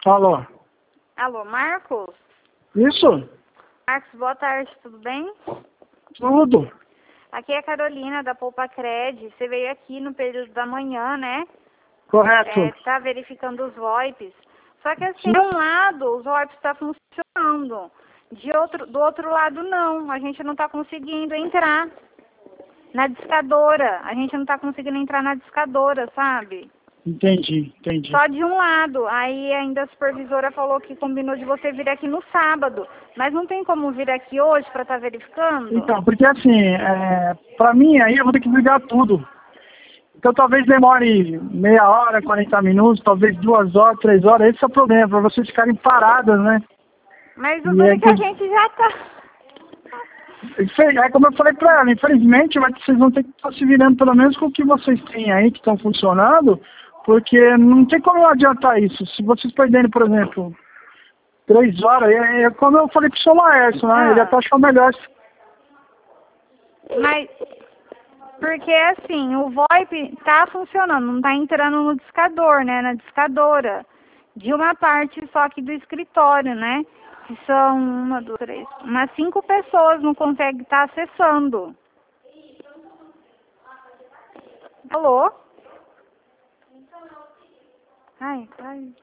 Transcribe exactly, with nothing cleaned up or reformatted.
Alô? Alô, Marcos? Isso? Marcos, boa tarde, tudo bem? Tudo. Aqui é a Carolina, da Poupa Cred. Você veio aqui no período da manhã, né? Correto. É, tá verificando os VoIPs. Só que assim, Sim. de um lado, os VoIPs estão funcionando. De outro, do outro lado, não. A gente não está conseguindo entrar na discadora. A gente não está conseguindo entrar na discadora, sabe? Entendi, entendi. Só de um lado. Aí ainda a supervisora falou que combinou de você vir aqui no sábado. Mas não tem como vir aqui hoje para estar verificando? Então, porque assim, é, pra mim aí eu vou ter que ligar tudo. Então talvez demore meia hora, quarenta minutos, talvez duas horas, três horas. Esse é o problema, pra vocês ficarem paradas, né? Mas o E duro é é que a que- gente já tá. Infe- É como eu falei pra ela, infelizmente vai- vocês vão ter que estar se virando pelo menos com o que vocês têm aí, que estão funcionando, porque não tem como adiantar isso. Se vocês perderem, por exemplo, três horas, é, é como eu falei pro seu Laércio, né? Ele Ah, até achou melhor. mas porque assim, o VoIP tá funcionando, não tá entrando no discador, né? Na discadora. De uma parte só aqui do escritório, né? Que são uma, duas, três, umas cinco pessoas não conseguem estar acessando. Alô? Ai, ai.